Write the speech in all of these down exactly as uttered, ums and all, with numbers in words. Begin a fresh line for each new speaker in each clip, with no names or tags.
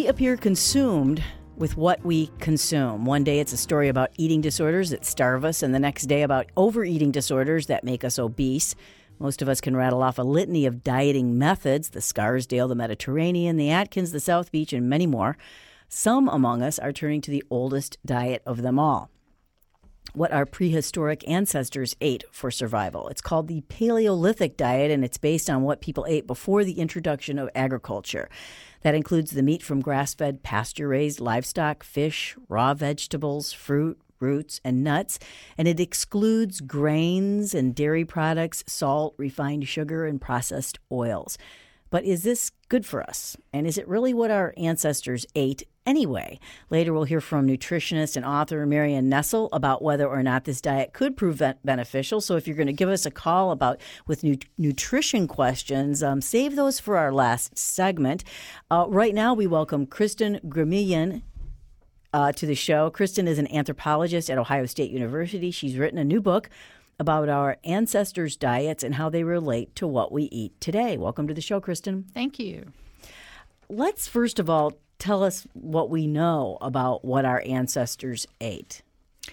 appear consumed with what we consume. One day it's a story about eating disorders that starve us, and the next day about overeating disorders that make us obese. Most of us can rattle off a litany of dieting methods, the Scarsdale, the Mediterranean, the Atkins, the South Beach, and many more. Some among us are turning to the oldest diet of them all, what our prehistoric ancestors ate for survival. It's called the Paleolithic diet, and it's based on what people ate before the introduction of agriculture. That includes the meat from grass-fed, pasture-raised livestock, fish, raw vegetables, fruit, roots, and nuts, and it excludes grains and dairy products, salt, refined sugar, and processed oils. But is this good for us? And is it really what our ancestors ate anyway? Later, we'll hear from nutritionist and author Marion Nestle about whether or not this diet could prove beneficial. So if you're going to give us a call about with nu- nutrition questions, um, save those for our last segment. Uh, right now, we welcome Kristen Gramillion uh, to the show. Kristen is an anthropologist at Ohio State University. She's written a new book about our ancestors' diets and how they relate to what we eat today. Welcome to the show, Kristen.
Thank you.
Let's first of all tell us what we know about what our ancestors ate.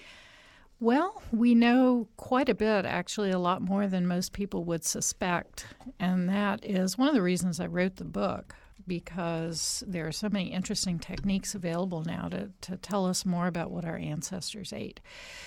Well, we know quite a bit, actually a lot more than most people would suspect, and that is one of the reasons I wrote the book, because there are so many interesting techniques available now to, to tell us more about what our ancestors ate.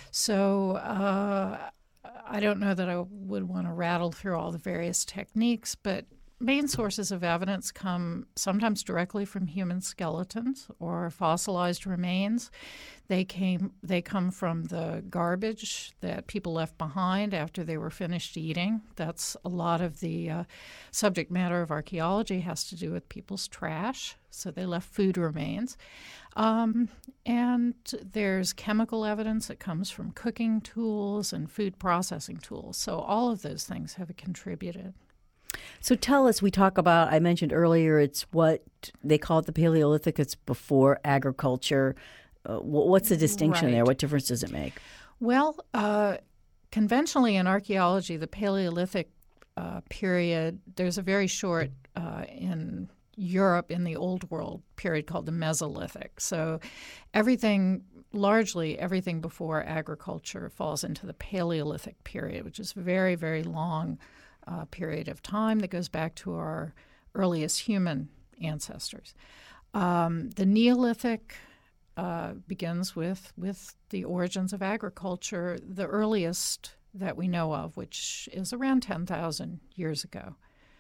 So uh, I don't know that I would want to rattle through all the various techniques, but main sources of evidence come sometimes directly from human skeletons or fossilized remains. They came. They come from the garbage that people left behind after they were finished eating. That's a lot of the uh, subject matter of archaeology has to do with people's trash. So they left food remains. Um, and there's chemical evidence that comes from cooking tools and food processing tools. So all of those things have contributed.
So tell us, we talk about, I mentioned earlier, it's what they call it the Paleolithic. It's before agriculture. Uh, what's the distinction
right.
there? What difference does it make?
Well, uh, conventionally in archaeology, the Paleolithic uh, period, there's a very short uh, in Europe in the Old World period called the Mesolithic. So everything, largely everything before agriculture falls into the Paleolithic period, which is very, very long uh, period of time that goes back to our earliest human ancestors. Um, the Neolithic uh, begins with, with the origins of agriculture, the earliest that we know of, which is around ten thousand years ago.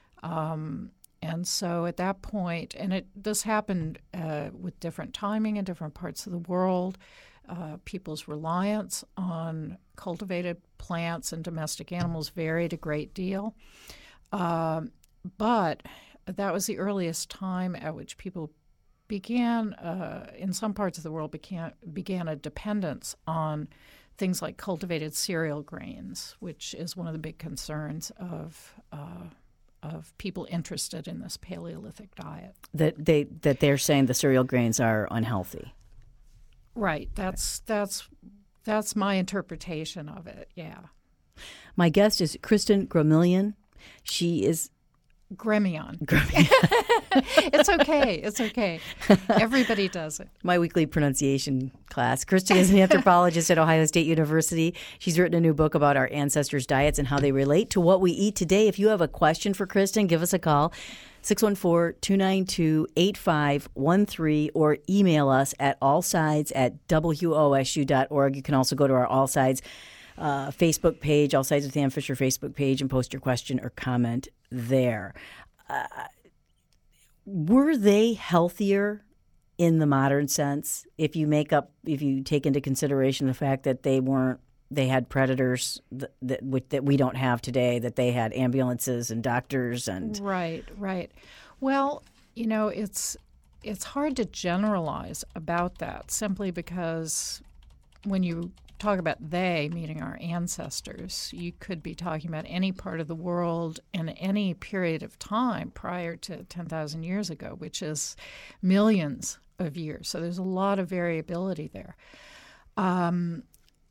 Um, And so at that point, and it this happened uh, with different timing in different parts of the world, uh, people's reliance on cultivated plants and domestic animals varied a great deal. Um, but that was the earliest time at which people began, uh, in some parts of the world, began, began a dependence on things like cultivated cereal grains, which is one of the big concerns of uh, of people interested in this Paleolithic diet.
That they that they're saying the cereal grains are unhealthy.
Right. That's that's that's my interpretation of it. Yeah.
My guest is Kristen Gramillion. She is
Gremillion. It's okay. It's okay. Everybody does it.
My weekly pronunciation class. Kristen is an anthropologist at Ohio State University. She's written a new book about our ancestors' diets and how they relate to what we eat today. If you have a question for Kristen, give us a call, six one four, two nine two, eight five one three, or email us at allsides at w o s u dot org. You can also go to our All Sides uh, Facebook page, All Sides with Ann Fisher Facebook page, and post your question or comment there. Uh, were they healthier in the modern sense, if you make up, if you take into consideration the fact that they weren't, they had predators that that, that we don't have today, that they had ambulances and doctors and
right, right. Well, you know, it's it's hard to generalize about that simply because when you talk about they, meaning our ancestors, you could be talking about any part of the world in any period of time prior to ten thousand years ago, which is millions of years. So there's a lot of variability there. Um,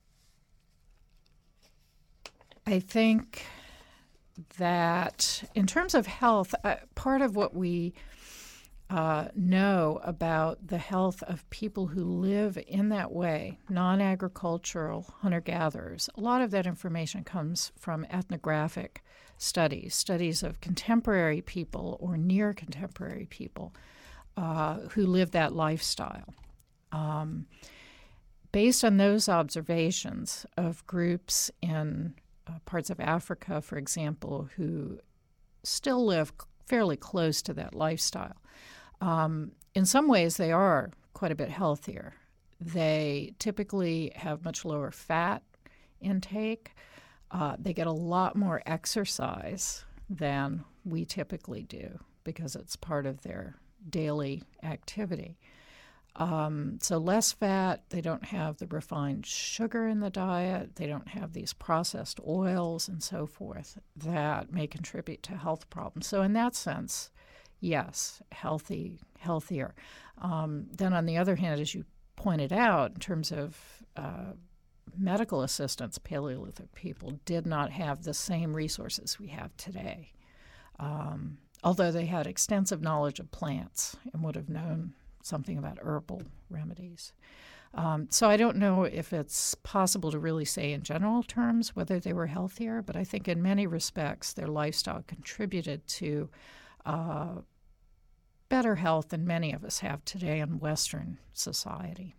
I think that in terms of health, uh, part of what we uh, know about the health of people who live in that way, non-agricultural hunter-gatherers. A lot of that information comes from ethnographic studies, studies of contemporary people or near contemporary people uh, who live that lifestyle. Um, based on those observations of groups in uh, parts of Africa, for example, who still live fairly close to that lifestyle, um, in some ways they are quite a bit healthier. They typically have much lower fat intake. Uh, they get a lot more exercise than we typically do because it's part of their daily activity. Um, so less fat, they don't have the refined sugar in the diet, they don't have these processed oils and so forth that may contribute to health problems. So in that sense, yes, healthy, healthier. Um, then on the other hand, as you pointed out, in terms of uh, medical assistance, Paleolithic people did not have the same resources we have today, um, although they had extensive knowledge of plants and would have known something about herbal remedies. Um, so I don't know if it's possible to really say in general terms whether they were healthier, but I think in many respects their lifestyle contributed to uh, better health than many of us have today in Western society.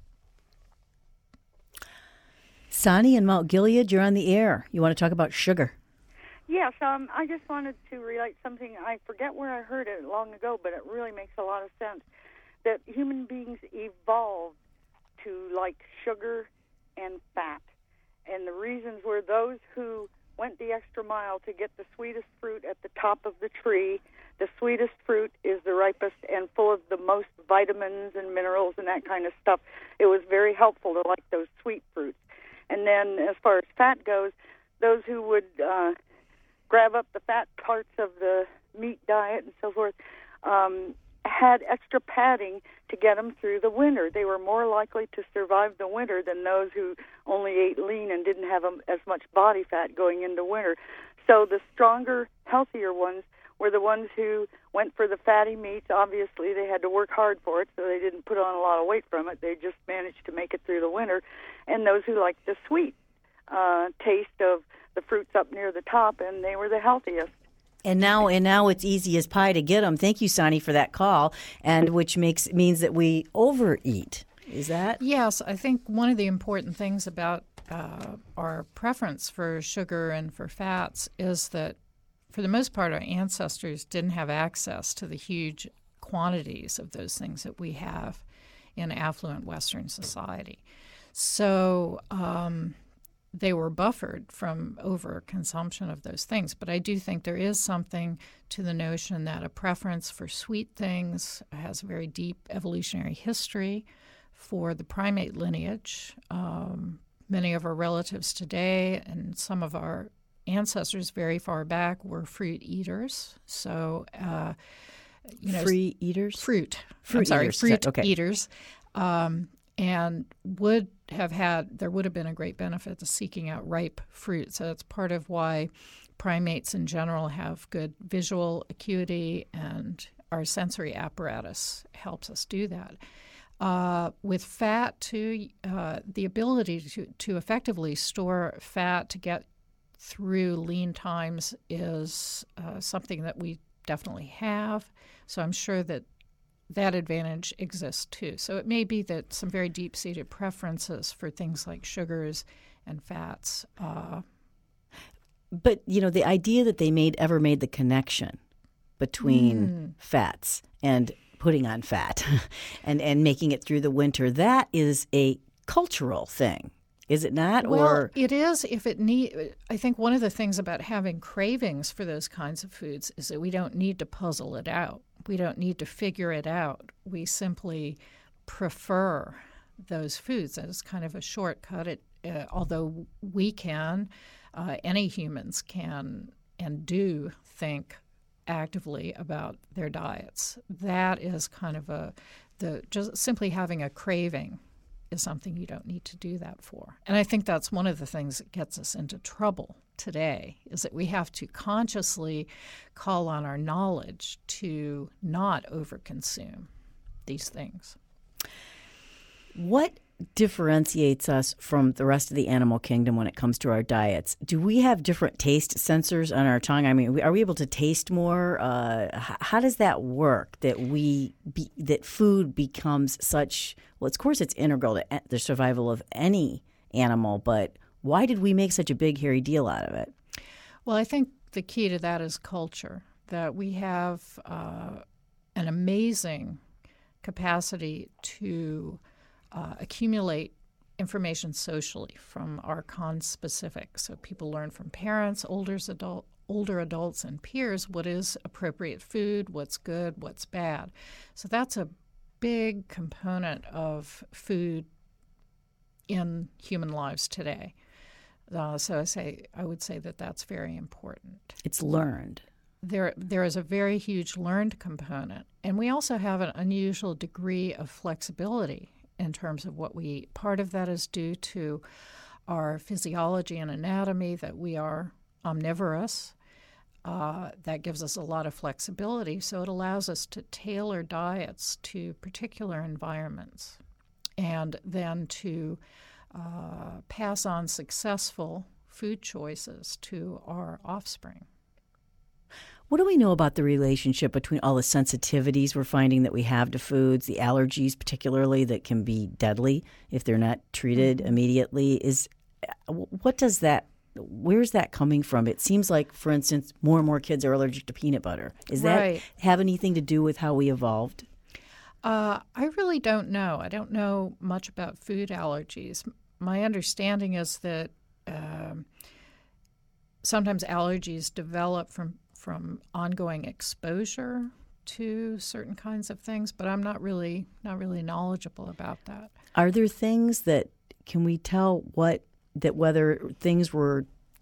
Sonny in Mount Gilead, you're on the air. You want to talk about sugar?
Yes, um, I just wanted to relate something. I forget where I heard it long ago, but it really makes a lot of sense. That human beings evolved to like sugar and fat. And the reasons were those who went the extra mile to get the sweetest fruit at the top of the tree. The sweetest fruit is the ripest and full of the most vitamins and minerals and that kind of stuff. It was very helpful to like those sweet fruits. And then as far as fat goes, those who would uh, grab up the fat parts of the meat diet and so forth, um, had extra padding to get them through the winter. They were more likely to survive the winter than those who only ate lean and didn't have um, as much body fat going into winter. So the stronger, healthier ones were the ones who went for the fatty meats. Obviously, they had to work hard for it, so they didn't put on a lot of weight from it. They just managed to make it through the winter. And those who liked the sweet uh, taste of the fruits up near the top, and they were the healthiest.
And now, and now it's easy as pie to get them. Thank you, Sonny, for that call, and which makes means that we overeat. Is that?
Yes, I think one of the important things about uh, our preference for sugar and for fats is that, for the most part, our ancestors didn't have access to the huge quantities of those things that we have in affluent Western society. So um, they were buffered from overconsumption of those things. But I do think there is something to the notion that a preference for sweet things has a very deep evolutionary history for the primate lineage. Um, many of our relatives today and some of our ancestors very far back were fruit eaters. So, uh, you know,
free eaters,
fruit.
Fruit
I'm sorry,
eaters.
fruit
Okay.
eaters, um, and would have had. There would have been a great benefit to seeking out ripe fruit. So that's part of why primates in general have good visual acuity, and our sensory apparatus helps us do that. Uh, with fat, too, uh, the ability to, to effectively store fat to get through lean times is uh, something that we definitely have. So I'm sure that that advantage exists too. So it may be that some very deep-seated preferences for things like sugars and fats. Uh,
but, you know, the idea that they made ever made the connection between
mm.
fats and putting on fat and, and making it through the winter, that is a cultural thing. Is it not?
Well,
or
it is if it need. I think one of the things about having cravings for those kinds of foods is that we don't need to puzzle it out. We don't need to figure it out. We simply prefer those foods as kind of a shortcut. It, uh, although we can, uh, any humans can and do think actively about their diets. That is kind of a the just simply having a craving is something you don't need to do that for. And I think that's one of the things that gets us into trouble today, is that we have to consciously call on our knowledge to not overconsume these things.
What differentiates us from the rest of the animal kingdom when it comes to our diets? Do we have different taste sensors on our tongue? I mean, are we able to taste more? Uh, how does that work? That we be, that food becomes such well, of course, it's integral to the survival of any animal. But why did we make such a big, hairy deal out of it?
Well, I think the key to that is culture. That we have uh, an amazing capacity to Uh, accumulate information socially from our conspecific. So people learn from parents, older, adult, older adults, and peers what is appropriate food, what's good, what's bad. So that's a big component of food in human lives today. Uh, so I say I would say that that's very important.
It's learned.
There, there is a very huge learned component, and we also have an unusual degree of flexibility in terms of what we eat. Part of that is due to our physiology and anatomy, that we are omnivorous. Uh, that gives us a lot of flexibility, so it allows us to tailor diets to particular environments and then to uh, pass on successful food choices to our offspring.
What do we know about the relationship between all the sensitivities we're finding that we have to foods, the allergies particularly that can be deadly if they're not treated mm-hmm. immediately? Is what does that, where's that coming from? It seems like, for instance, more and more kids are allergic to peanut butter. Does that
right.
have anything to do with how we evolved?
Uh, I really don't know. I don't know much about food allergies. My understanding is that um, sometimes allergies develop from from ongoing exposure to certain kinds of things, but I'm not really not really knowledgeable about that.
Are there things that can we tell what that whether things were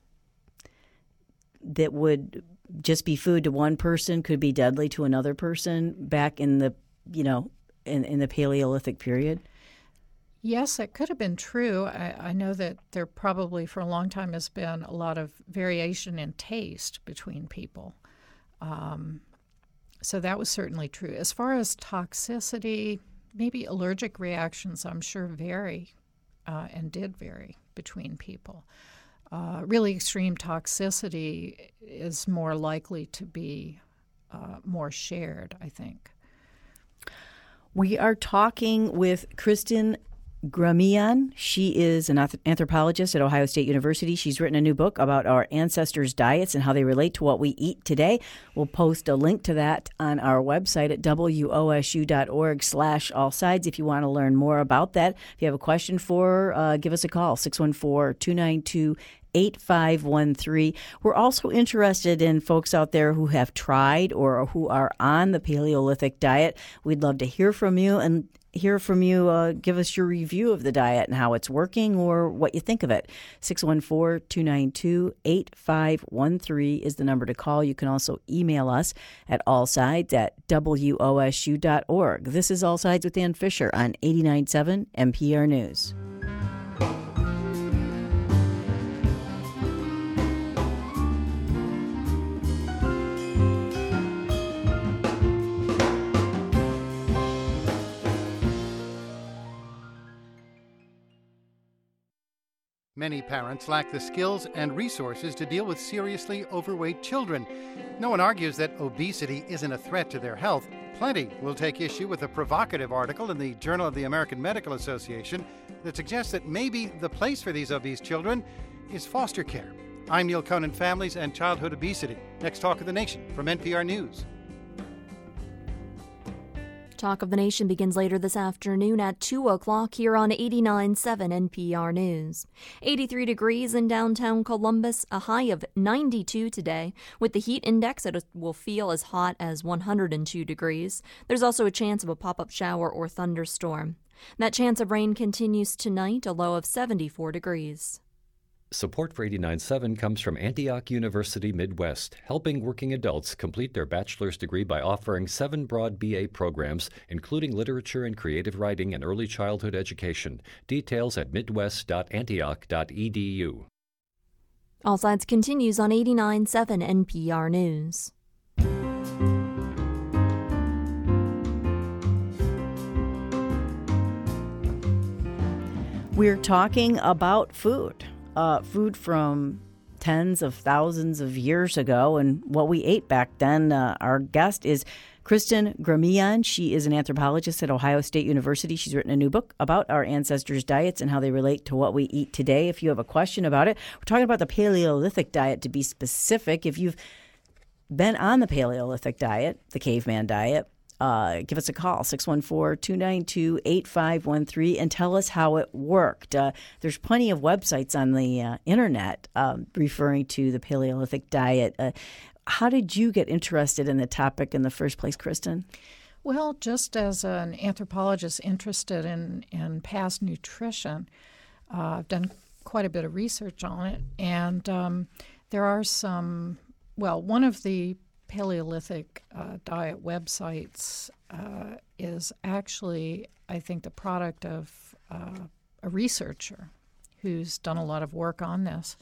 that would just be food to one person could be deadly to another person back in the you know in, in the Paleolithic period?
Yes, it could have been true. I, I know that there probably for a long time has been a lot of variation in taste between people. Um, so that was certainly true. As far as toxicity, maybe allergic reactions, I'm sure vary uh, and did vary between people. Uh, really extreme toxicity is more likely to be uh, more shared, I think.
We are talking with Kristen Gramian. She is an anthropologist at Ohio State University. She's written a new book about our ancestors' diets and how they relate to what we eat today. We'll post a link to that on our website at W O S U dot org slash all sides if you want to learn more about that. If you have a question for her, uh, give us a call, six one four, two nine two, eight five one three. We're also interested in folks out there who have tried or who are on the Paleolithic diet. We'd love to hear from you and hear from you. Uh, give us your review of the diet and how it's working or what you think of it. six one four, two nine two, eight five one three is the number to call. You can also email us at allsides at W O S U dot org. This is All Sides with Ann Fisher on eighty-nine point seven N P R News.
Many parents lack the skills and resources to deal with seriously overweight children. No one argues that obesity isn't a threat to their health. Plenty will take issue with a provocative article in the Journal of the American Medical Association that suggests that maybe the place for these obese children is foster care. I'm Neil Conan, Families and Childhood Obesity. Next Talk of the Nation from N P R News.
Talk of the Nation begins later this afternoon at two o'clock here on eighty-nine point seven N P R News. eighty-three degrees in downtown Columbus, a high of ninety-two today. With the heat index, it will feel as hot as one hundred two degrees. There's also a chance of a pop-up shower or thunderstorm. That chance of rain continues tonight, a low of seventy-four degrees.
Support for eighty-nine point seven comes from Antioch University Midwest, helping working adults complete their bachelor's degree by offering seven broad B A programs, including literature and creative writing and early childhood education. Details at midwest dot antioch dot e d u.
All Sides continues on eighty-nine point seven N P R News.
We're talking about food, uh, food from tens of thousands of years ago and what we ate back then. Uh, our guest is Kristen Gremillion. She is an anthropologist at Ohio State University. She's written a new book about our ancestors' diets and how they relate to what we eat today. If you have a question about it, we're talking about the Paleolithic diet, to be specific. If you've been on the Paleolithic diet, the caveman diet, Uh, give us a call, six one four, two nine two, eight five one three, and tell us how it worked. Uh, there's plenty of websites on the uh, internet um, referring to the Paleolithic diet. Uh, how did you get interested in the topic in the first place, Kristen?
Well, just as an anthropologist interested in, in past nutrition, uh, I've done quite a bit of research on it. And um, there are some, well, one of the Paleolithic uh, diet websites uh, is actually, I think, the product of uh, a researcher who's done a lot of work on this.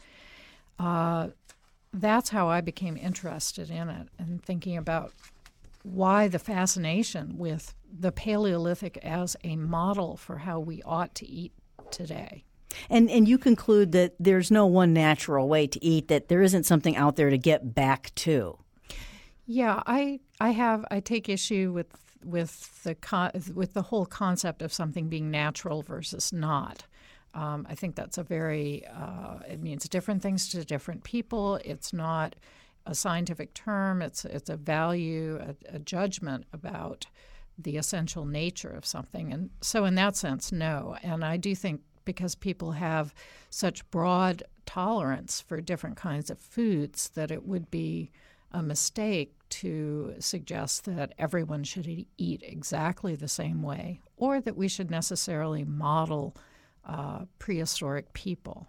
Uh, that's how I became interested in it and thinking about why the fascination with the Paleolithic as a model for how we ought to eat today.
And and you conclude that there's no one natural way to eat, that there isn't something out there to get back to.
Yeah, I I have I take issue with with the con, with the whole concept of something being natural versus not. Um, I think that's a very uh, it means different things to different people. It's not a scientific term. It's it's a value, a, a judgment about the essential nature of something. And so, in that sense, no. And I do think because people have such broad tolerance for different kinds of foods that it would be a mistake to suggest that everyone should eat exactly the same way or that we should necessarily model uh, prehistoric people.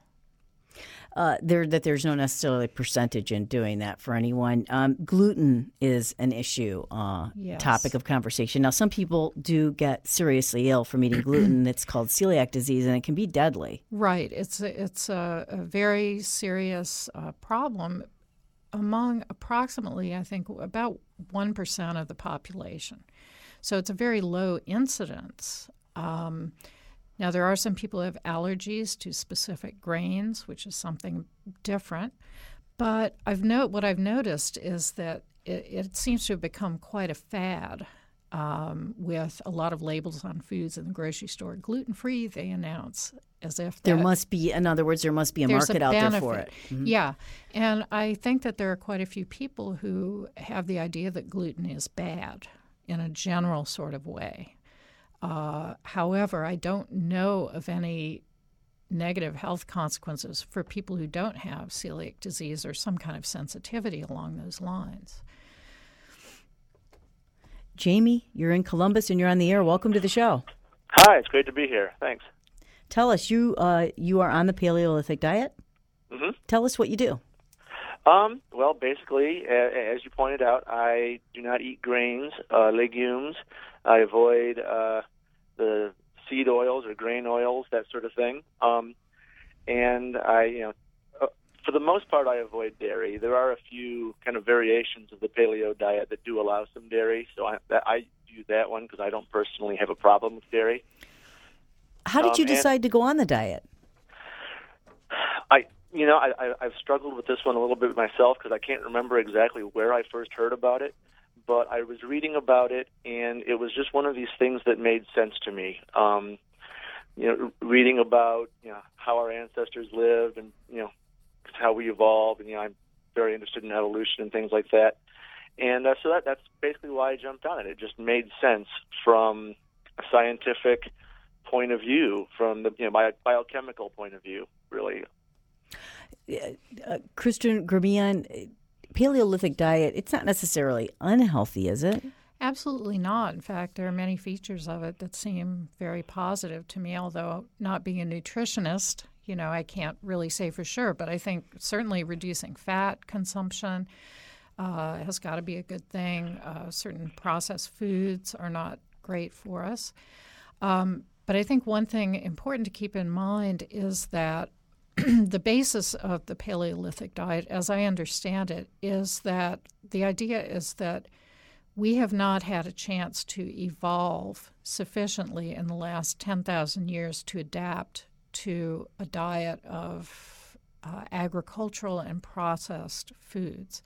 Uh, there, that there's no necessarily percentage in doing that for anyone. Um, gluten is an issue, uh,
yes.
topic of conversation. Now, some people do get seriously ill from eating gluten. It's called celiac disease, and it can be deadly.
Right. It's a, it's a, a very serious uh, problem among approximately, I think, about one percent of the population. So it's a very low incidence. Um, now, there are some people who have allergies to specific grains, which is something different. But I've no- what I've noticed is that it, it seems to have become quite a fad um, with a lot of labels on foods in the grocery store. Gluten-free, they announce, as if
there must be, in other words, there must be a market
a
out
benefit.
there for it. Mm-hmm.
Yeah, and I think that there are quite a few people who have the idea that gluten is bad in a general sort of way. Uh, however, I don't know of any negative health consequences for people who don't have celiac disease or some kind of sensitivity along those lines.
Jamie, you're in Columbus and you're on the air. Welcome to the show.
Hi, it's great to be here. Thanks.
Tell us, you uh, you are on the Paleolithic diet.
Mm-hmm.
Tell us what you do.
Um, well, basically, as you pointed out, I do not eat grains, uh, legumes. I avoid uh, the seed oils or grain oils, that sort of thing. Um, and I, you know, uh, for the most part, I avoid dairy. There are a few kind of variations of the paleo diet that do allow some dairy, so I, that, I do that one because I don't personally have a problem with dairy.
How did you
um,
decide to go on the diet?
I, you know, I, I, I've struggled with this one a little bit myself because I can't remember exactly where I first heard about it. But I was reading about it, and it was just one of these things that made sense to me. Um, you know, reading about you know how our ancestors lived, and you know how we evolved, and you know I'm very interested in evolution and things like that. And uh, so that that's basically why I jumped on it. It just made sense from a scientific point of view, from the you know bio- biochemical point of view, really.
Uh, Kristen Gremillion, Paleolithic diet, it's not necessarily unhealthy, is it?
Absolutely not. In fact, there are many features of it that seem very positive to me, although not being a nutritionist, you know, I can't really say for sure, but I think certainly reducing fat consumption uh, has got to be a good thing. Uh, certain processed foods are not great for us. Um, but I think one thing important to keep in mind is that the basis of the Paleolithic diet, as I understand it, is that the idea is that we have not had a chance to evolve sufficiently in the last ten thousand years to adapt to a diet of uh, agricultural and processed foods.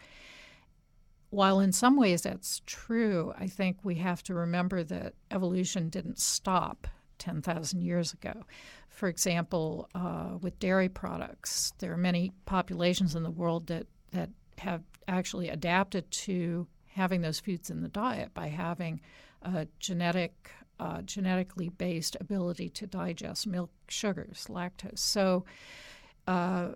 While in some ways that's true, I think we have to remember that evolution didn't stop ten thousand years ago. For example, uh, with dairy products, there are many populations in the world that, that have actually adapted to having those foods in the diet by having a genetic, uh, genetically based ability to digest milk sugars, lactose. So uh,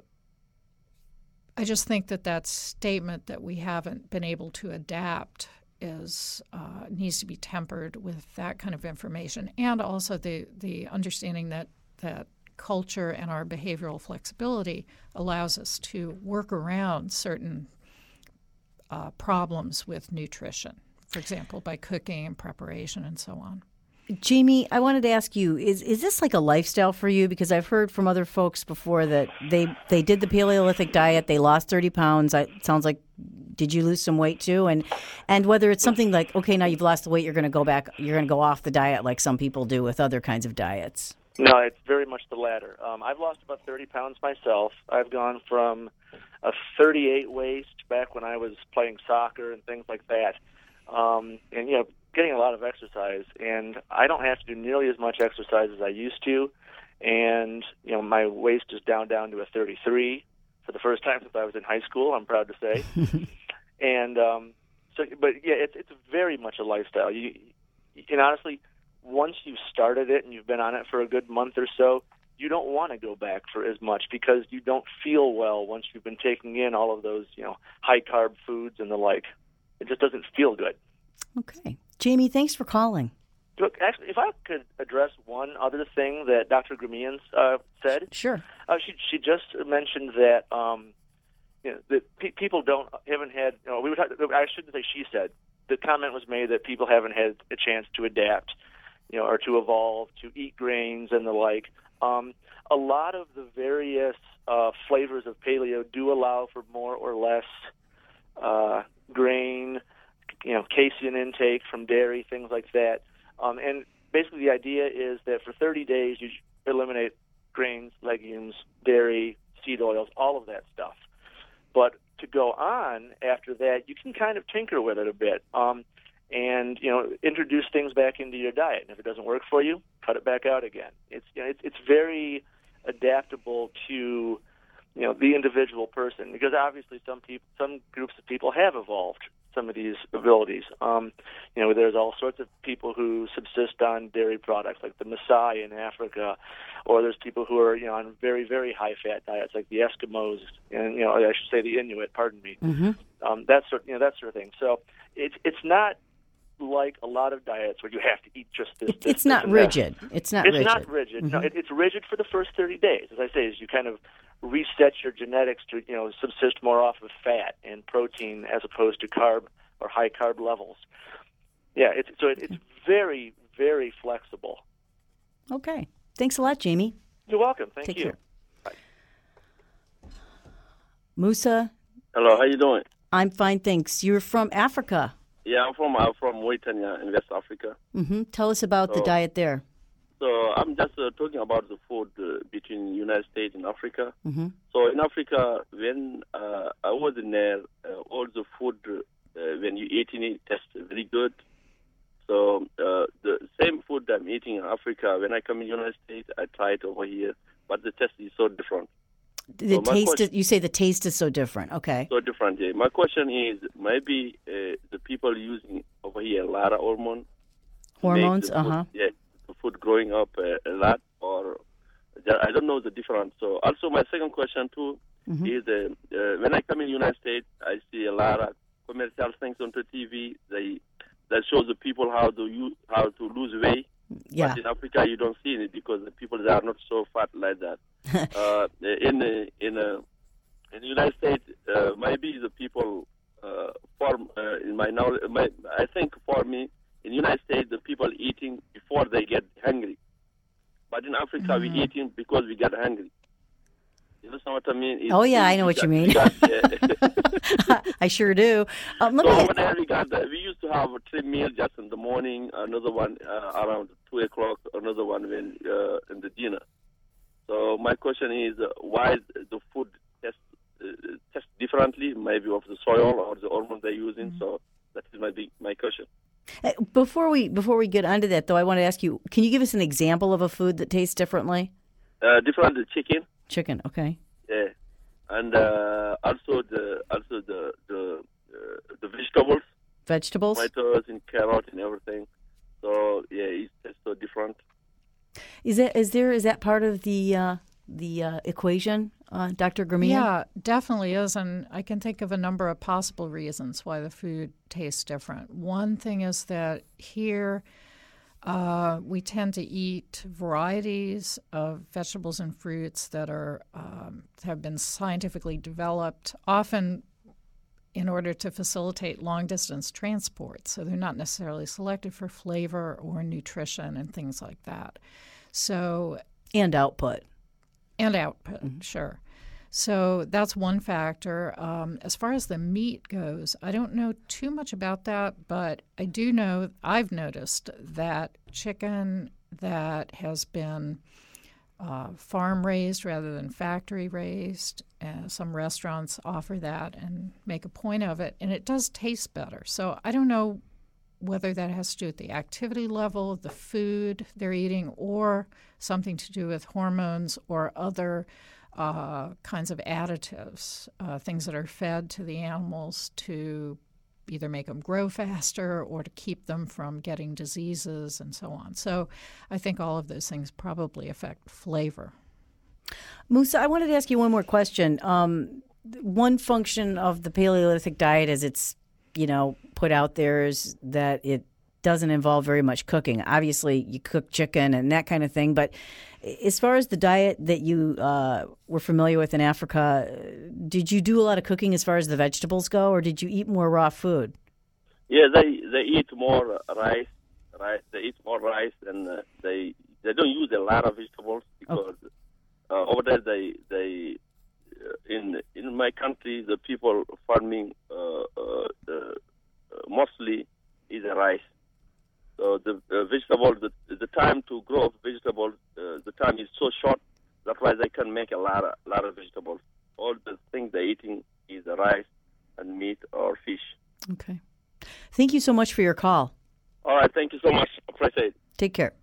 I just think that that statement that we haven't been able to adapt is uh, needs to be tempered with that kind of information, and also the, the understanding that, that culture and our behavioral flexibility allows us to work around certain Uh, problems with nutrition, for example, by cooking and preparation and so on.
Jamie, I wanted to ask you, is is this like a lifestyle for you? Because I've heard from other folks before that they, they did the Paleolithic diet, they lost thirty pounds. I, it sounds like, did you lose some weight too? And and whether it's something like, okay, now you've lost the weight, you're going to go back, you're going to go off the diet like some people do with other kinds of diets.
No, it's very much the latter. Um, I've lost about thirty pounds myself. I've gone from a thirty-eight waist back when I was playing soccer and things like that, um, and you know, getting a lot of exercise. And I don't have to do nearly as much exercise as I used to. And you know, my waist is down down to a thirty-three for the first time since I was in high school. I'm proud to say. and um, so, but yeah, it's it's very much a lifestyle. You, and honestly, once you've started it and you've been on it for a good month or so, you don't want to go back for as much because you don't feel well once you've been taking in all of those, you know, high-carb foods and the like. It just doesn't feel good.
Okay. Jamie, thanks for calling.
Look, actually, if I could address one other thing that Doctor Gremians uh, said.
Sure.
Uh, she she just mentioned that um, you know, that pe- people don't haven't had. You know, we were talking, I shouldn't say she said. The comment was made that people haven't had a chance to adapt, you know, or to evolve, to eat grains and the like. Um, a lot of the various uh, flavors of paleo do allow for more or less uh, grain, you know, casein intake from dairy, things like that. Um, and basically the idea is that for thirty days you eliminate grains, legumes, dairy, seed oils, all of that stuff. But to go on after that, you can kind of tinker with it a bit. Um, and, you know, introduce things back into your diet. And if it doesn't work for you, cut it back out again. It's, you know, it's, it's very adaptable to, you know, the individual person, because obviously some people, some groups of people have evolved some of these abilities. Um, you know, there's all sorts of people who subsist on dairy products, like the Maasai in Africa, or there's people who are, you know, on very, very high-fat diets, like the Eskimos, and, you know, I should say the Inuit, pardon me.
Mm-hmm.
Um, that sort, you know, that sort of thing. So it's it's not like a lot of diets where you have to eat just this.
It's,
this,
it's not
this
rigid. It's not
it's
rigid.
not rigid.
Mm-hmm.
No, it, it's rigid for the first thirty days. As I say, as you kind of reset your genetics to, you know, subsist more off of fat and protein as opposed to carb or high carb levels. Yeah, it's so it, it's very, very flexible.
Okay. Thanks a lot, Jamie.
You're welcome. Thank
Take
you.
care. Bye. Musa.
Hello, how you doing?
I'm fine, thanks. You're from Africa.
Yeah, I'm from I'm from Mauritania in West Africa.
Mm-hmm. Tell us about
so,
the diet there.
So I'm just uh, talking about the food uh, between United States and Africa.
Mm-hmm.
So in Africa, when uh, I was in there, uh, all the food uh, when you eating it tastes very good. So uh, the same food I'm eating in Africa, when I come in United States, I try it over here, but the taste is so different.
The
so
taste,
question,
is, you say the taste is so different. Okay.
So different, yeah. My question is, maybe uh, the people using over here a lot of hormone,
hormones,
uh
huh.
Yeah, the food growing up uh, a lot, or I don't know the difference. So also my second question too mm-hmm. is uh, uh, when I come in the United States, I see a lot of commercial things on the T V. They that shows the people how to use, how to lose weight.
Yeah.
But in Africa, you don't see it because the people they are not so fat like that. uh, in uh, in uh, in the United States, uh, maybe the people uh, form uh, in my knowledge. My, I think for me, in the United States, the people eating before they get hungry, but in Africa, mm-hmm. we eating because we get hungry. You understand what I mean? It's,
oh, yeah, I know what
got,
you mean.
Got, yeah.
I sure do. Um, let
so
me...
over there, we, got, we used to have three meals just in the morning, another one uh, around two o'clock, another one when uh, in the dinner. So my question is, uh, why the food test, uh, test differently, maybe of the soil or the hormones they're using? Mm-hmm. So that is my big, my question.
Before we before we get onto that, though, I want to ask you, can you give us an example of a food that tastes differently?
Uh, different the chicken.
Chicken, okay.
Yeah, and uh, also the also the the uh, the vegetables.
Vegetables.
Tomatoes and carrot and everything. So yeah, it's, it's so different.
Is that is there is that part of the uh, the uh, equation, uh, Doctor Grameen?
Yeah, definitely is, and I can think of a number of possible reasons why the food tastes different. One thing is that here uh, we tend to eat varieties of vegetables and fruits that are um, have been scientifically developed, often in order to facilitate long-distance transport. So they're not necessarily selected for flavor or nutrition and things like that. So
and output.
And output, mm-hmm. Sure. So that's one factor. Um, as far as the meat goes, I don't know too much about that, but I do know, I've noticed that chicken that has been uh, farm-raised rather than factory-raised, uh, some restaurants offer that and make a point of it, and it does taste better. So I don't know whether that has to do with the activity level, the food they're eating, or something to do with hormones or other uh, kinds of additives, uh, things that are fed to the animals to either make them grow faster or to keep them from getting diseases and so on. So I think all of those things probably affect flavor.
Musa, I wanted to ask you one more question. Um, one function of the Paleolithic diet, as it's you know, put out there, is that it doesn't involve very much cooking. Obviously, you cook chicken and that kind of thing, but as far as the diet that you uh, were familiar with in Africa, did you do a lot of cooking as far as the vegetables go, or did you eat more raw food?
Yeah, they they eat more rice. Rice. They eat more rice, and uh, they they don't use a lot of vegetables because okay. uh, over there they they. In in my country, the people farming uh, uh, uh, mostly is rice. So the uh, vegetable, the, the time to grow vegetables, uh, the time is so short. That's why they can make a lot of lot of vegetables. All the things they're eating is rice and meat or fish.
Okay. Thank you so much for your call.
All right. Thank you so much. Appreciate it.
Take care.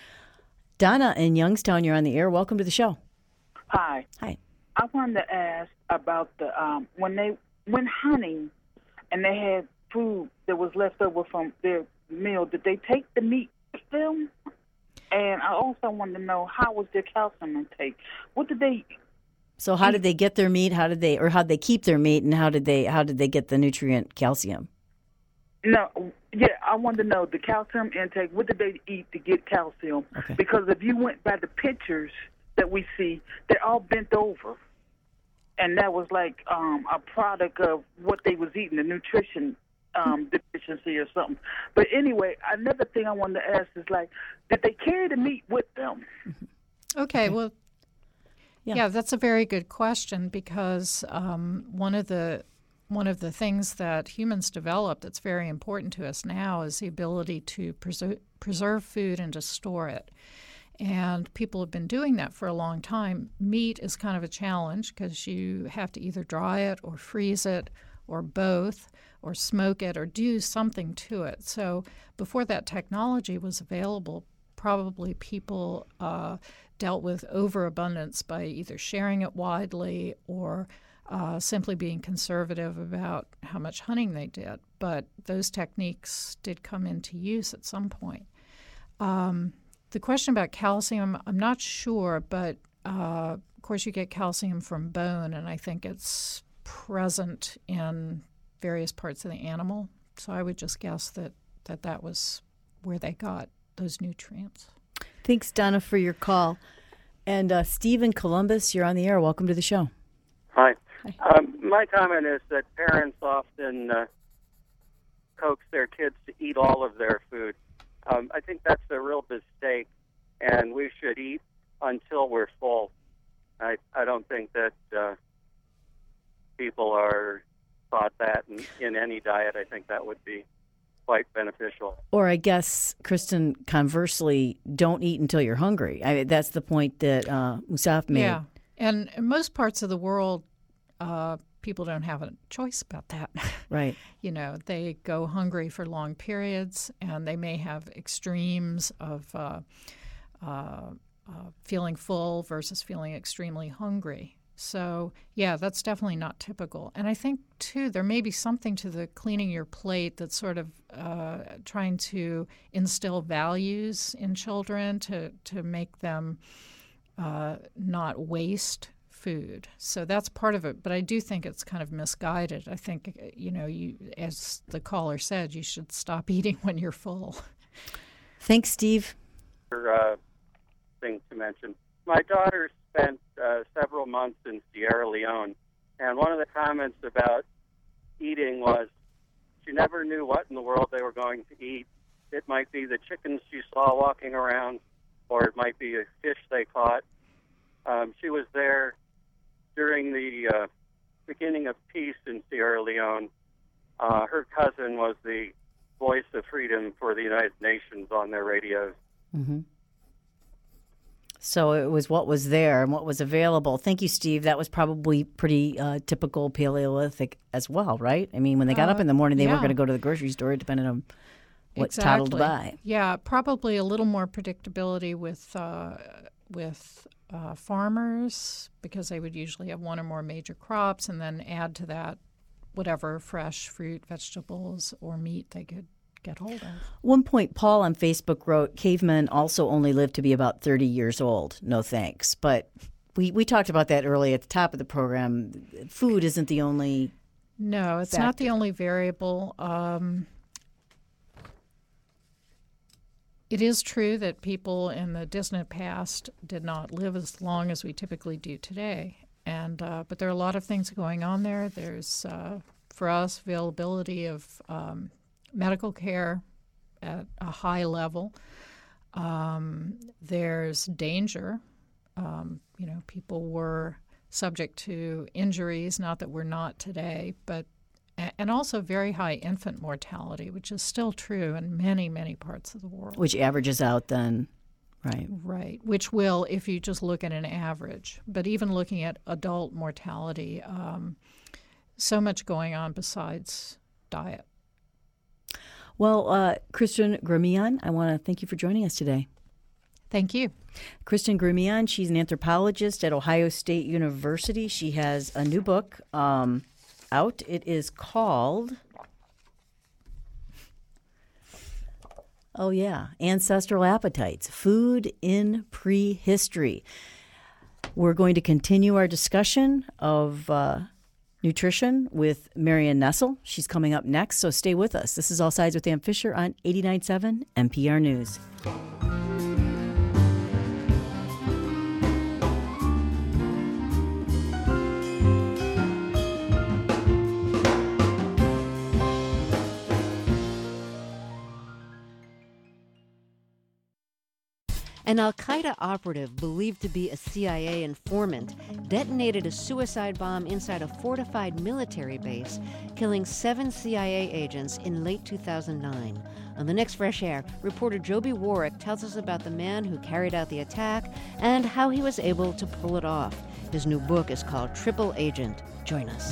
Donna in Youngstown, you're on the air. Welcome to the show.
Hi.
Hi.
I wanted to ask about the um, when they went hunting and they had food that was left over from their meal. Did they take the meat with them? And I also wanted to know, how was their calcium intake? What did they?
So how did they get their meat? How did they, or how did they keep their meat? And how did they, how did they get the nutrient calcium?
No, yeah, I wanted to know the calcium intake. What did they eat to get calcium?
Okay.
Because if you went by the pictures that we see, they're all bent over. And that was like um, a product of what they was eating, the nutrition um, deficiency or something. But anyway, another thing I wanted to ask is, like, did they carry the meat with them?
Okay, okay. well,
yeah.
yeah, that's a very good question, because um, one of the one of the things that humans developed that's very important to us now is the ability to preserve, preserve food and to store it. And people have been doing that for a long time. Meat is kind of a challenge because you have to either dry it or freeze it or both or smoke it or do something to it. So before that technology was available, probably people uh, dealt with overabundance by either sharing it widely or uh, simply being conservative about how much hunting they did. But those techniques did come into use at some point. Um, The question about calcium, I'm not sure, but uh, of course you get calcium from bone, and I think it's present in various parts of the animal. So I would just guess that that, that was where they got those nutrients.
Thanks, Donna, for your call. And uh, Steve in Columbus, you're on the air. Welcome to the show.
Hi.
Hi.
Um, my comment is that parents often uh, coax their kids to eat all of their food. Um, I think that's a real mistake, and we should eat until we're full. I I don't think that uh, people are taught that in, in any diet. I think that would be quite beneficial.
Or I guess, Kristen, conversely, don't eat until you're hungry. I mean, that's the point that uh, Musaf made.
Yeah, and in most parts of the world, uh, people don't have a choice about that.
Right.
You know, they go hungry for long periods, and they may have extremes of uh, uh, uh, feeling full versus feeling extremely hungry. So, yeah, that's definitely not typical. And I think, too, there may be something to the cleaning your plate that's sort of uh, trying to instill values in children to, to make them uh, not waste food. So that's part of it. But I do think it's kind of misguided. I think, you know, you, as the caller said, you should stop eating when you're full.
Thanks, Steve.
Uh, thing to mention. My daughter spent uh, several months in Sierra Leone, and one of the comments about eating was she never knew what in the world they were going to eat. It might be the chickens she saw walking around, or it might be a fish they caught. Um, she was there during the uh, beginning of peace in Sierra Leone. Uh, her cousin was the voice of freedom for the United Nations on their radios.
Mm-hmm. So it was what was there and what was available. Thank you, Steve. That was probably pretty uh, typical Paleolithic as well, right? I mean, when they got uh, up in the morning, they
yeah.
weren't going to go to the grocery store, depending on what
exactly.
toddled by.
Yeah, probably a little more predictability with uh, with uh, farmers, because they would usually have one or more major crops, and then add to that whatever fresh fruit, vegetables, or meat they could get hold of.
One point, Paul on Facebook wrote, cavemen also only lived to be about thirty years old. No thanks. But we, we talked about that early at the top of the program. Food isn't the only
No, it's
factor.
not the only variable. Um, it is true that people in the distant past did not live as long as we typically do today. And uh, but there are a lot of things going on there. There's, uh, for us, availability of um, medical care at a high level. Um, there's danger. Um, you know, people were subject to injuries, not that we're not today, but and also very high infant mortality, which is still true in many, many parts of the world.
Which averages out then, right?
Right, which will if you just look at an average. But even looking at adult mortality, um, so much going on besides diet.
Well, uh, Kristen Grimion, I want to thank you for joining us today.
Thank you.
Kristen Grimion, she's an anthropologist at Ohio State University. She has a new book um, out. It is called, oh yeah, Ancestral Appetites, Food in Prehistory. We're going to continue our discussion of uh, nutrition with Marion Nestle. She's coming up next, so stay with us. This is All Sides with Ann Fisher on eighty-nine point seven N P R News.
An al-Qaeda operative believed to be a C I A informant detonated a suicide bomb inside a fortified military base, killing seven C I A agents in late two thousand nine. On the next Fresh Air, reporter Joby Warwick tells us about the man who carried out the attack and how he was able to pull it off. His new book is called Triple Agent. Join us.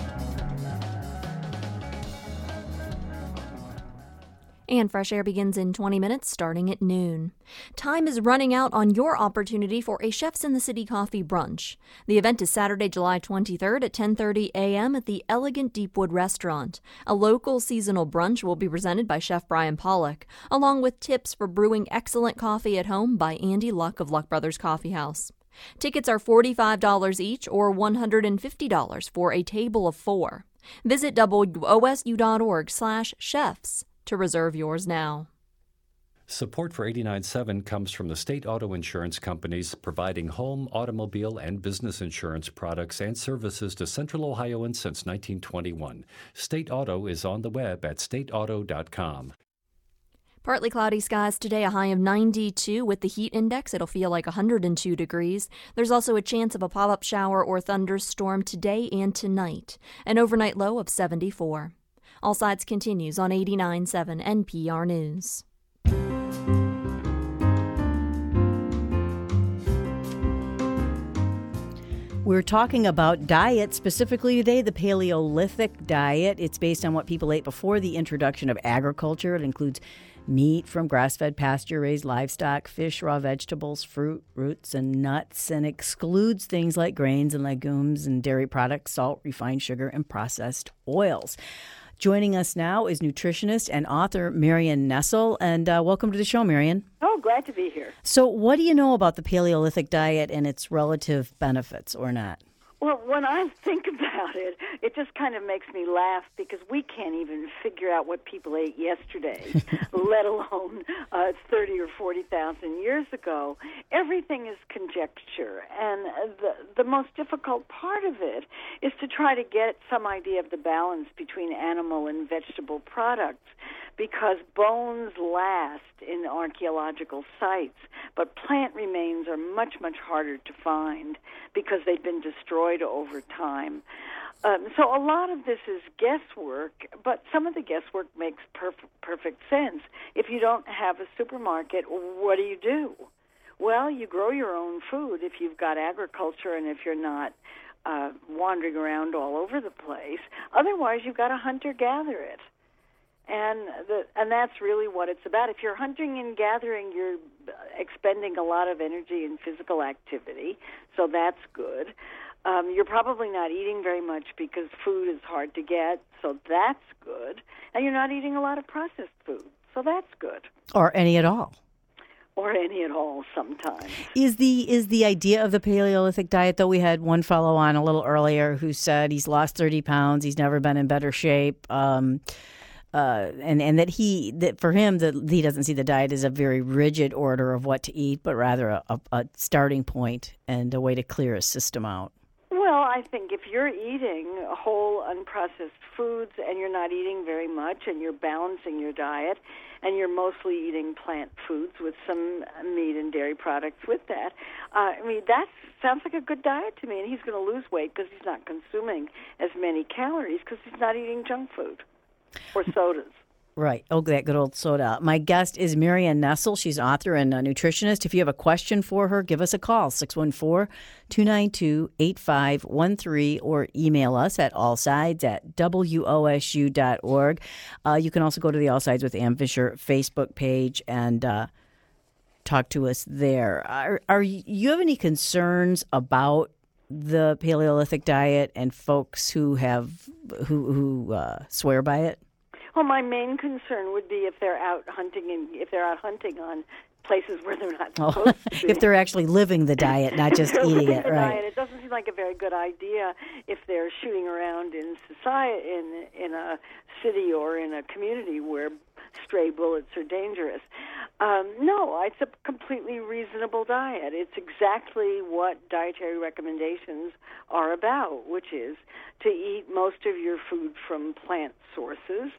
And Fresh Air begins in twenty minutes, starting at noon. Time is running out on your opportunity for a Chefs in the City coffee brunch. The event is Saturday, July twenty-third at ten thirty a.m. at the Elegant Deepwood Restaurant. A local seasonal brunch will be presented by Chef Brian Pollock, along with tips for brewing excellent coffee at home by Andy Luck of Luck Brothers Coffee House. Tickets are forty-five dollars each or one hundred fifty dollars for a table of four. Visit W O S U dot org slash chefs. to reserve yours now.
Support for eighty-nine point seven comes from the state auto insurance companies providing home, automobile, and business insurance products and services to Central Ohioans since nineteen twenty-one. State Auto is on the web at state auto dot com.
Partly cloudy skies today, a high of ninety-two. With the heat index, it'll feel like one hundred two degrees. There's also a chance of a pop-up shower or thunderstorm today and tonight. An overnight low of seventy-four. All Sides continues on eighty-nine point seven N P R News.
We're talking about diet, specifically today, the Paleolithic diet. It's based on what people ate before the introduction of agriculture. It includes meat from grass-fed, pasture-raised livestock, fish, raw vegetables, fruit, roots, and nuts, and excludes things like grains and legumes and dairy products, salt, refined sugar, and processed oils. Joining us now is nutritionist and author Marion Nestle, and uh, welcome to the show, Marion.
Oh, glad to be here.
So what do you know about the Paleolithic diet and its relative benefits, or not?
Well, when I think about it, it just kind of makes me laugh because we can't even figure out what people ate yesterday, let alone uh, thirty or forty thousand years ago. Everything is conjecture, and the the most difficult part of it is to try to get some idea of the balance between animal and vegetable products, because bones last in archaeological sites, but plant remains are much, much harder to find because they've been destroyed over time. Um, so a lot of this is guesswork, but some of the guesswork makes perf- perfect sense. If you don't have a supermarket, what do you do? Well, you grow your own food if you've got agriculture and if you're not uh, wandering around all over the place. Otherwise, you've got to hunt or gather it. And the, and that's really what it's about. If you're hunting and gathering, you're expending a lot of energy and physical activity, so that's good. Um, you're probably not eating very much because food is hard to get, so that's good. And you're not eating a lot of processed food, so that's good.
Or any at all.
Or any at all sometimes.
Is the is the idea of the Paleolithic diet, though? We had one fellow on a little earlier who said he's lost thirty pounds, he's never been in better shape. Um Uh, and, and that he, that for him, that he doesn't see the diet as a very rigid order of what to eat, but rather a, a, a starting point and a way to clear a system out.
Well, I think if you're eating whole, unprocessed foods and you're not eating very much and you're balancing your diet and you're mostly eating plant foods with some meat and dairy products with that, uh, I mean, that sounds like a good diet to me. And he's going to lose weight because he's not consuming as many calories because he's not eating junk food. Or sodas.
Right. Oh, that good old soda. My guest is Marion Nestle. She's an author and a nutritionist. If you have a question for her, give us a call, six one four, two nine two, eight five one three, or email us at allsides at W O S U dot org. Uh, you can also go to the All Sides with Ann Fisher Facebook page and uh, talk to us there. Are, are you, you have any concerns about the Paleolithic diet and folks who have who who uh, swear by it?
Well, my main concern would be if they're out hunting and if they're out hunting on places where they're not supposed
oh,
to be.
If they're actually living the diet, not just eating it,
the
right?
Diet. It doesn't seem like a very good idea if they're shooting around in society, in in a city or in a community where stray bullets are dangerous. Um, no, it's a completely reasonable diet. It's exactly what dietary recommendations are about, which is to eat most of your food from plant sources,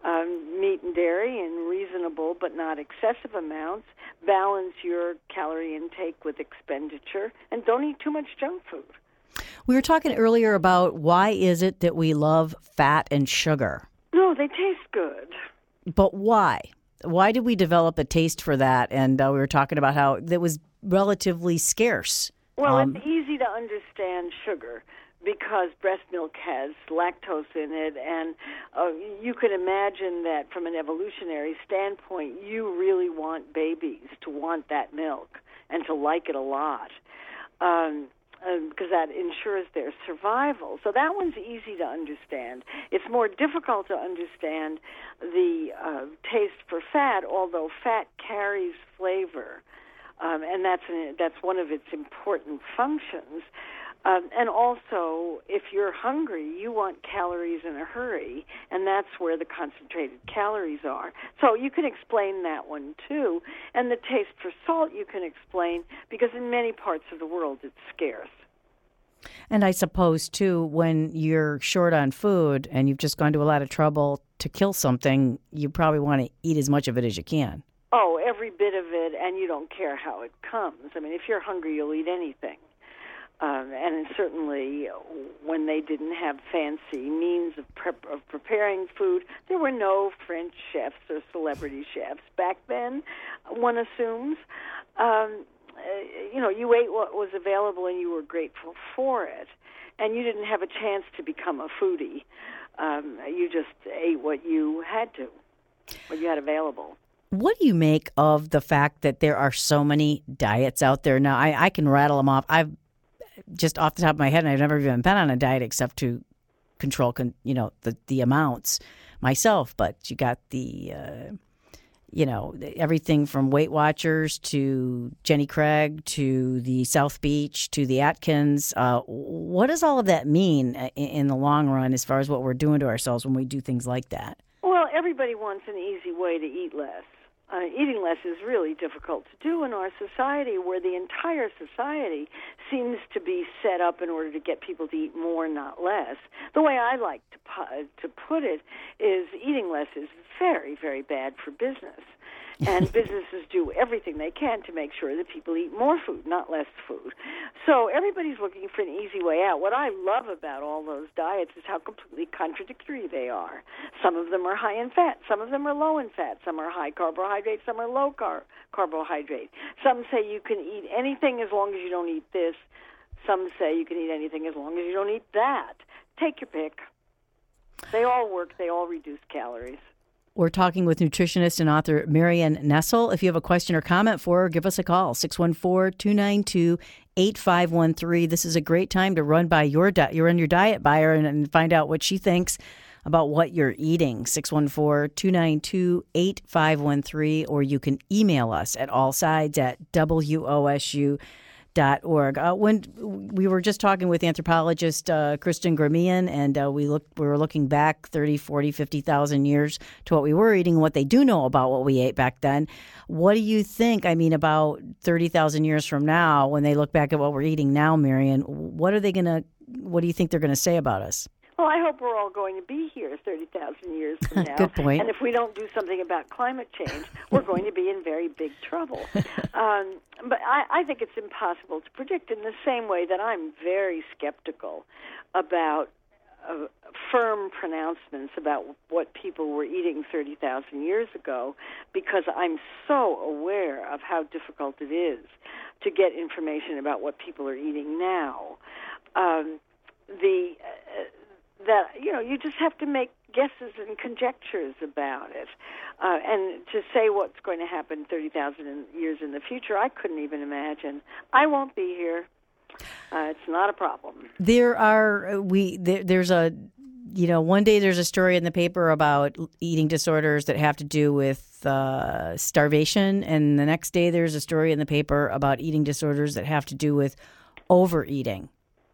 um, meat and dairy in reasonable but not excessive amounts, balance your calorie intake with expenditure, and don't eat too much junk food.
We were talking earlier about why is it that we love fat and sugar?
No, they taste good.
But why? Why did we develop a taste for that? And uh, we were talking about how it was relatively scarce.
Well,
um,
it's easy to understand sugar because breast milk has lactose in it, and uh, you can imagine that from an evolutionary standpoint, you really want babies to want that milk and to like it a lot. Um, because that ensures their survival. So that one's easy to understand. It's more difficult to understand the uh, taste for fat, although fat carries flavor, um, and that's an, that's one of its important functions. Um, and also, if you're hungry, you want calories in a hurry, and that's where the concentrated calories are. So you can explain that one, too. And the taste for salt you can explain because in many parts of the world it's scarce.
And I suppose, too, when you're short on food and you've just gone to a lot of trouble to kill something, you probably want to eat as much of it as you can.
Oh, every bit of it, and you don't care how it comes. I mean, if you're hungry, you'll eat anything. Um, and certainly, when they didn't have fancy means of, prep- of preparing food, there were no French chefs or celebrity chefs back then, one assumes. Um, uh, you know, you ate what was available and you were grateful for it. And you didn't have a chance to become a foodie. Um, you just ate what you had to, what you had available.
What do you make of the fact that there are so many diets out there now? I, I can rattle them off. I've just off the top of my head, and I've never even been on a diet except to control, con, you know, the, the amounts myself. But you got the, uh, you know, everything from Weight Watchers to Jenny Craig to the South Beach to the Atkins. Uh, what does all of that mean in, in the long run as far as what we're doing to ourselves when we do things like that?
Well, everybody wants an easy way to eat less. Uh, eating less is really difficult to do in our society, where the entire society seems to be set up in order to get people to eat more, not less. The way I like to pu- to put it is eating less is very, very bad for business. And businesses do everything they can to make sure that people eat more food, not less food. So everybody's looking for an easy way out. What I love about all those diets is how completely contradictory they are. Some of them are high in fat. Some of them are low in fat. Some are high carbohydrate. Some are low car- carbohydrate. Some say you can eat anything as long as you don't eat this. Some say you can eat anything as long as you don't eat that. Take your pick. They all work. They all reduce calories.
We're talking with nutritionist and author Marion Nestle. If you have a question or comment for her, give us a call, six one four, two nine two, eight five one three. This is a great time to run by your di- you run your diet by her and, and find out what she thinks about what you're eating, six one four, two nine two, eight five one three, or you can email us at allsides at W O S U dot org. Uh, when we were just talking with anthropologist uh, Kristen Gramian, and uh, we looked, we were looking back thirty, forty, fifty thousand years to what we were eating and what they do know about what we ate back then. What do you think, I mean, about thirty thousand years from now, when they look back at what we're eating now, Marion, what are they going to, what do you think they're going to say about us?
Well, I hope we're all going to be here thirty thousand years from now.
Good point.
And if we don't do something about climate change, we're going to be in very big trouble. Um, but I, I think it's impossible to predict, in the same way that I'm very skeptical about uh, firm pronouncements about what people were eating thirty thousand years ago, because I'm so aware of how difficult it is to get information about what people are eating now. Um, the... Uh, that, you know, you just have to make guesses and conjectures about it. Uh, and to say what's going to happen thirty thousand years in the future, I couldn't even imagine. I won't be here. Uh, it's not a problem.
There are, we, there, there's a, you know, one day there's a story in the paper about eating disorders that have to do with uh, starvation. And the next day there's a story in the paper about eating disorders that have to do with overeating.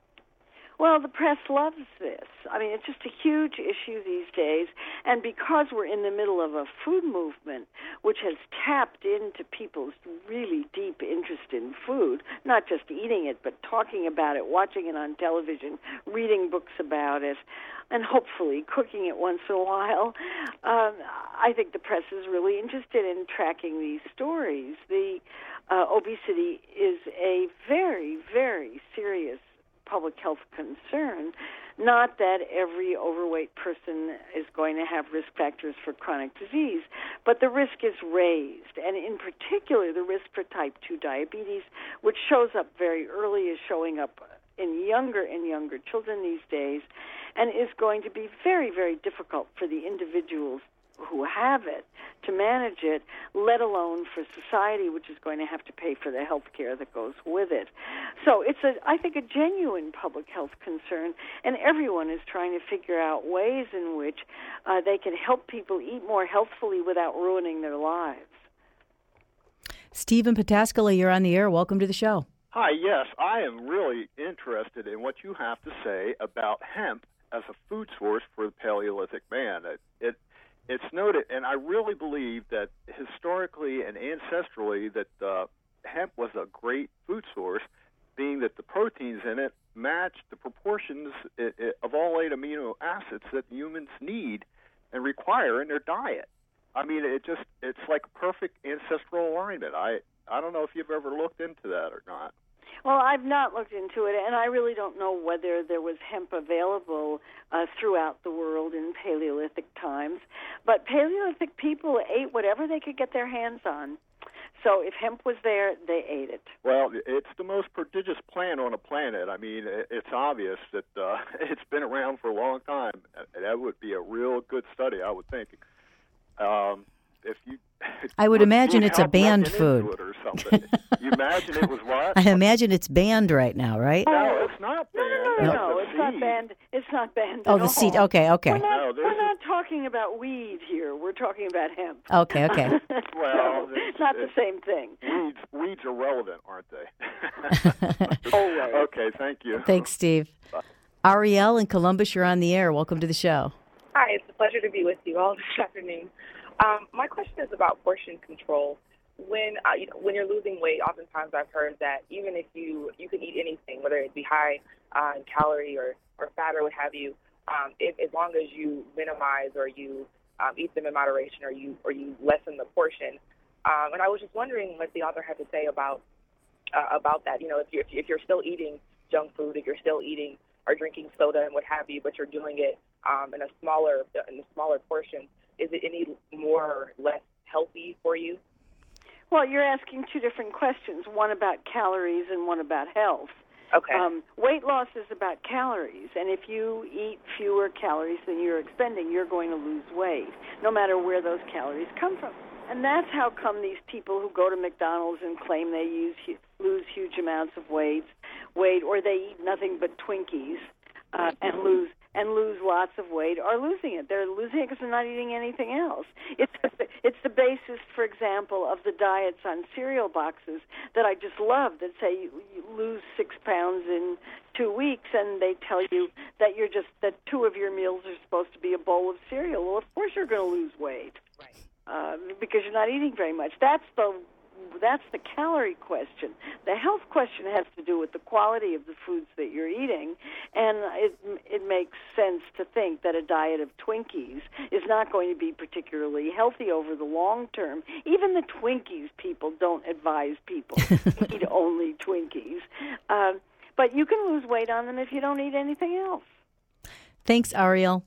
Well, the press loves this. I mean, it's just a huge issue these days. And because we're in the middle of a food movement, which has tapped into people's really deep interest in food, not just eating it, but talking about it, watching it on television, reading books about it, and hopefully cooking it once in a while, um, I think the press is really interested in tracking these stories. The uh, obesity is a very, very serious public health concern. Not that every overweight person is going to have risk factors for chronic disease, but the risk is raised, and in particular the risk for type two diabetes, which shows up very early, is showing up in younger and younger children these days, and is going to be very, very difficult for the individuals who have it to manage it, let alone for society, which is going to have to pay for the health care that goes with it. So it's, a, I think, a genuine public health concern, and everyone is trying to figure out ways in which uh, they can help people eat more healthfully without ruining their lives.
Stephen Pataskala, you're on the air. Welcome to the show.
Hi, yes, I am really interested in what you have to say about hemp as a food source for the Paleolithic man. It, it It's noted, and I really believe that historically and ancestrally that uh, hemp was a great food source, being that the proteins in it match the proportions it, it, of all eight amino acids that humans need and require in their diet. I mean, it just it's like perfect ancestral alignment. I I don't know if you've ever looked into that or not.
Well, I've not looked into it, and I really don't know whether there was hemp available uh, throughout the world in Paleolithic times. But Paleolithic people ate whatever they could get their hands on. So if hemp was there, they ate it.
Well, it's the most prodigious plant on the planet. I mean, it's obvious that uh, it's been around for a long time. That would be a real good study, I would think. Um, if you,
I would imagine it's a banned food.
It or something. You imagine it was what?
I imagine it's banned right now, right?
No, it's not banned.
No, no, no, no, no. It's not banned. It's not banned
Oh,
at
the
all.
seed. Okay, okay.
We're not,
No, there's
we're not talking about weed here. We're talking about hemp.
Okay, okay.
Well,
no, it's not the same thing.
Weeds, weeds are relevant, aren't they?
Always.
Okay, thank you.
Thanks, Steve.
Bye.
Ariel in Columbus, you're on the air. Welcome to the show.
Hi, it's a pleasure to be with you all this afternoon. Um, my question is about portion control. When uh, you know, when you're losing weight, oftentimes I've heard that even if you you can eat anything, whether it be high uh, in calorie or, or fat or what have you, um, if, as long as you minimize or you um, eat them in moderation or you or you lessen the portion. Um, and I was just wondering what the author had to say about uh, about that. You know, if you're if you're still eating junk food, if you're still eating or drinking soda and what have you, but you're doing it um, in a smaller in a smaller portion. Is it any more or less healthy for you?
Well, you're asking two different questions, one about calories and one about health.
Okay.
Um, weight loss is about calories, and if you eat fewer calories than you're expending, you're going to lose weight, no matter where those calories come from. And that's how come these people who go to McDonald's and claim they use lose huge amounts of weight, weight, or they eat nothing but Twinkies uh, and lose and lose lots of weight are losing it. They're losing it because they're not eating anything else. It's the, it's the basis, for example, of the diets on cereal boxes that I just love that say you, you lose six pounds in two weeks, and they tell you that you're just that two of your meals are supposed to be a bowl of cereal. Well, of course you're going to lose weight uh, because you're not eating very much. That's the That's the calorie question. The health question has to do with the quality of the foods that you're eating, and it it makes sense to think that a diet of Twinkies is not going to be particularly healthy over the long term. Even the Twinkies people don't advise people to eat only Twinkies. Uh, but you can lose weight on them if you don't eat anything else.
Thanks, Ariel.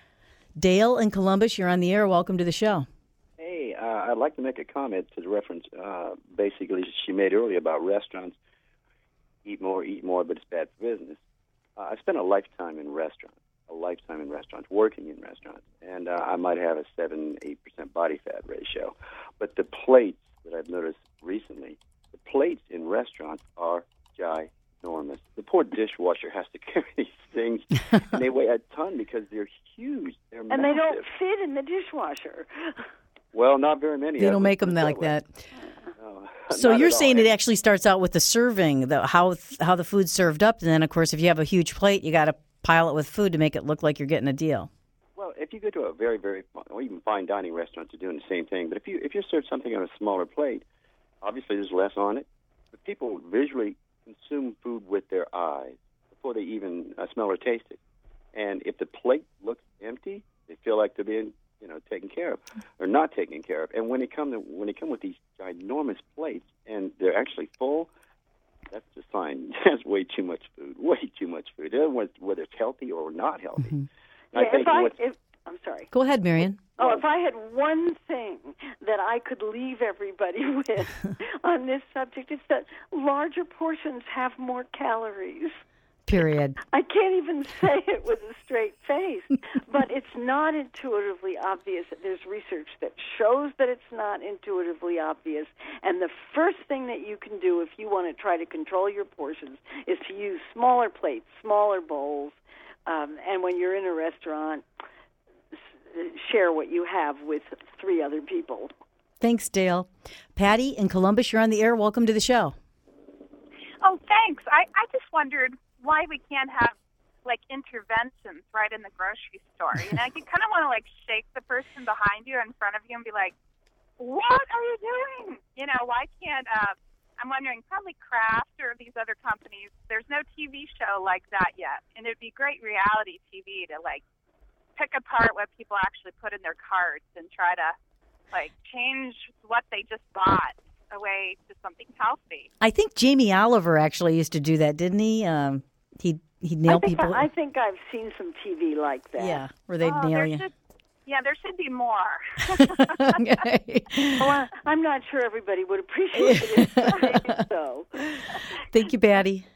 Dale in Columbus, you're on the air. Welcome to the show.
Hey, uh, I'd like to make a comment to the reference uh, basically she made earlier about restaurants. Eat more, eat more, but it's bad for business. Uh, I spent a lifetime in restaurants, a lifetime in restaurants, working in restaurants, and uh, I might have a seven, eight percent body fat ratio. But the plates that I've noticed recently, the plates in restaurants are ginormous. The poor dishwasher has to carry these things, and they weigh a ton because they're huge. They're
and
massive.
they don't fit in the dishwasher.
Well, not very many.
They
of
don't make them
that
like
way.
that.
No,
So
not
you're
at all.
saying it actually starts out with the serving, the how how the food's served up, and then of course if you have a huge plate, you got to pile it with food to make it look like you're getting a deal.
Well, if you go to a very, very, or even fine dining restaurants are doing the same thing. But if you if you're served something on a smaller plate, obviously there's less on it. But people visually consume food with their eyes before they even uh, smell or taste it. And if the plate looks empty, they feel like they're being, you know, taken care of or not taken care of. And when they come to, when they come with these ginormous plates and they're actually full, that's a sign. That's way too much food. Way too much food. Whether it's healthy or not healthy.
Mm-hmm.
Yeah,
I think
if I,
what's,
if, I'm sorry.
Go ahead, Marion.
Oh, if I had one thing that I could leave everybody with on this subject, it's that larger portions have more calories.
Period.
I can't even say it with a straight face, but it's not intuitively obvious. There's research that shows that it's not intuitively obvious, and the first thing that you can do if you want to try to control your portions is to use smaller plates, smaller bowls, um, and when you're in a restaurant, share what you have with three other people.
Thanks, Dale. Patty in Columbus, you're on the air. Welcome to the show.
Oh, thanks. I, I just wondered why we can't have, like, interventions right in the grocery store. You know, you kind of want to, like, shake the person behind you or in front of you and be like, what are you doing? You know, why can't, uh, I'm wondering, probably Kraft or these other companies, there's no T V show like that yet. And it'd be great reality T V to, like, pick apart what people actually put in their carts and try to like change what they just bought away to something healthy.
I think Jamie Oliver actually used to do that, didn't he? Um, he he'd nail
I think
people.
I, I think I've seen some T V like that.
Yeah, where they'd
Oh,
nail
there
you.
should- yeah, there should be more.
Okay.
Well, I- I'm not sure everybody would appreciate it. but maybe so.
Thank you, Patty.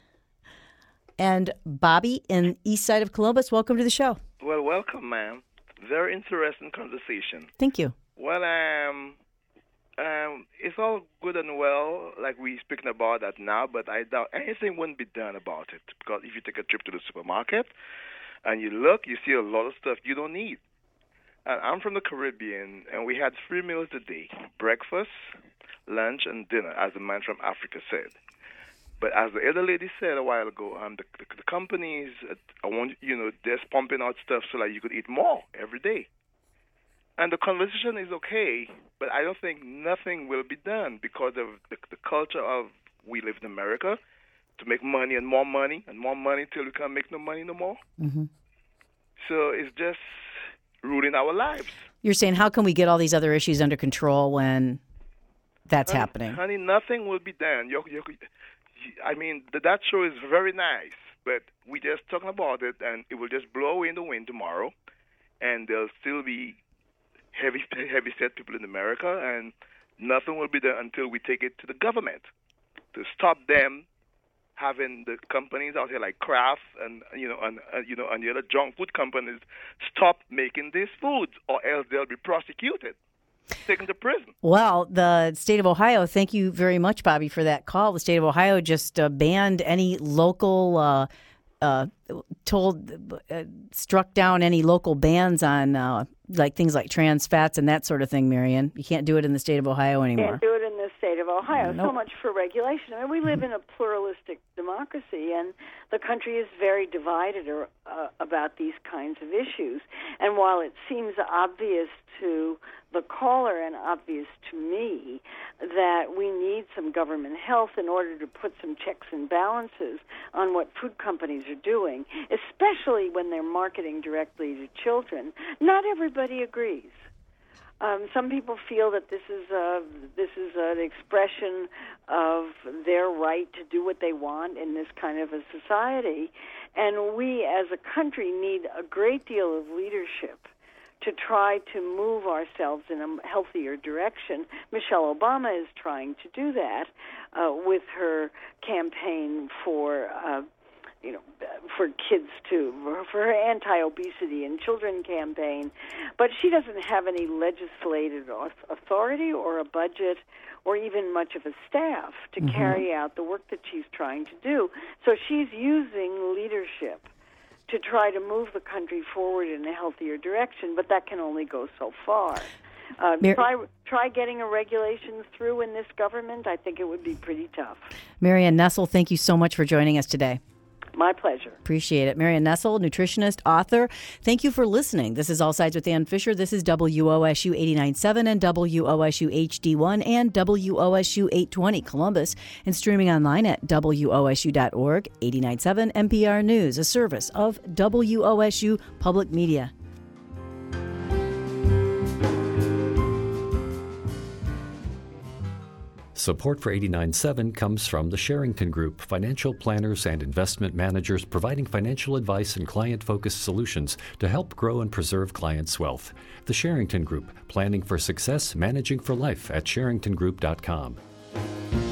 And Bobby in East Side of Columbus, welcome to the show.
Well, welcome, ma'am. Very interesting conversation.
Thank you.
Well, um, um, it's all good and well, like we're speaking about that now, but I doubt anything wouldn't be done about it. Because if you take a trip to the supermarket and you look, you see a lot of stuff you don't need. And I'm from the Caribbean, and we had three meals a day, breakfast, lunch, and dinner, as the man from Africa said. But as the other lady said a while ago, um, the, the, the companies, uh, I want you know, they're pumping out stuff so that you could eat more every day. And the conversation is okay, but I don't think nothing will be done because of the, the culture of we live in America to make money and more money and more money till we can't make no money no more.
Mm-hmm.
So it's just ruining our lives.
You're saying, how can we get all these other issues under control when that's
honey,
happening?
Honey, nothing will be done. You're, you're, I mean, the, that show is very nice, but we're just talking about it, and it will just blow away in the wind tomorrow, and there'll still be heavy, heavy set people in America, and nothing will be done until we take it to the government to stop them having the companies out here like Kraft and you know and uh, you know and the other junk food companies stop making these foods, or else they'll be prosecuted, taken to prison.
Well, the state of Ohio, thank you very much, Bobby, for that call. The state of Ohio just uh, banned any local, uh, uh, told, uh, struck down any local bans on uh, like things like trans fats and that sort of thing, Marion. You can't do it in the state of Ohio anymore.
Can't do it in the state of Ohio.
Nope.
So much for regulation. I mean, we live in a pluralistic democracy, and the country is very divided or, uh, about these kinds of issues. And while it seems obvious to the caller and obvious to me that we need some government health in order to put some checks and balances on what food companies are doing, especially when they're marketing directly to children, not everybody agrees. Um, some people feel that this is a, this is an expression of their right to do what they want in this kind of a society, and we as a country need a great deal of leadership to try to move ourselves in a healthier direction. Michelle Obama is trying to do that uh, with her campaign for uh, you know, for kids too, for her anti-obesity and children campaign. But she doesn't have any legislative authority or a budget or even much of a staff to mm-hmm. carry out the work that she's trying to do. So she's using leadership to try to move the country forward in a healthier direction, but that can only go so far. Uh, Mar- try try getting a regulation through in this government. I think it would be pretty tough.
Marianne Nessel, thank you so much for joining us today.
My pleasure.
Appreciate it. Marianne Nessel, nutritionist, author. Thank you for listening. This is All Sides with Ann Fisher. This is W O S U eighty-nine point seven and W O S U H D one and W O S U eight twenty Columbus, and streaming online at W O S U dot org. eighty-nine point seven N P R News, a service of W O S U Public Media.
Support for eighty-nine point seven comes from the Sherrington Group, financial planners and investment managers providing financial advice and client-focused solutions to help grow and preserve clients' wealth. The Sherrington Group, planning for success, managing for life at sherrington group dot com.